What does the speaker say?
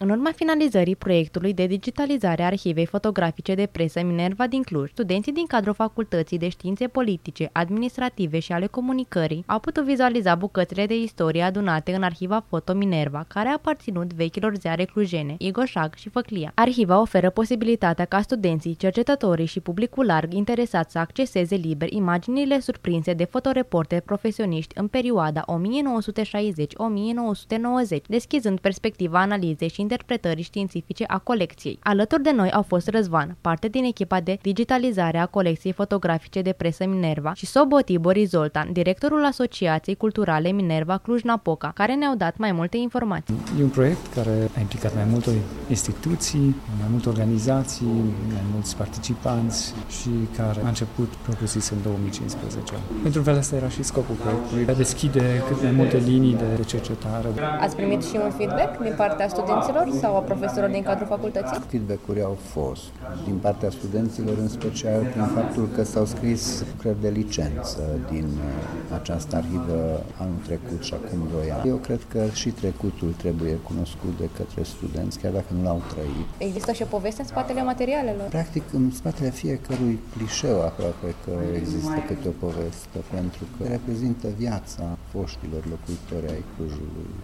În urma finalizării proiectului de digitalizare a arhivei fotografice de presă Minerva din Cluj, studenții din cadrul Facultății de Științe Politice, Administrative și ale Comunicării au putut vizualiza bucățile de istorie adunate în arhiva Foto Minerva, care a aparținut vechilor ziare clujene, Igoșag și Făclia. Arhiva oferă posibilitatea ca studenții, cercetătorii și publicul larg interesat să acceseze liber imaginile surprinse de fotoreporteri profesioniști în perioada 1960-1990, deschizând perspectiva analizei și interpretării științifice a colecției. Alături de noi au fost Răzvan, parte din echipa de digitalizare a colecției fotografice de presă Minerva, și Soboti Boris Zoltan, directorul Asociației Culturale Minerva Cluj-Napoca, care ne-au dat mai multe informații. E un proiect care a implicat mai multe instituții, mai multe organizații, mai mulți participanți și care a început propriu-zis în 2015. Pentru fel asta era și scopul proiectului, de a deschide cât mai multe linii de cercetare. Ați primit și un feedback din partea studenților sau a profesorilor din cadrul facultății? Feedback-uri au fost din partea studenților, în special prin faptul că s-au scris lucrări de licență din această arhivă anul trecut și acum 2 ani. Eu cred că și trecutul trebuie cunoscut de către studenți, chiar dacă nu l-au trăit. Există și o poveste în spatele materialelor? Practic, în spatele fiecărui clișeu aproape că există câte o poveste, pentru că reprezintă viața foștilor locuitori ai Clujului.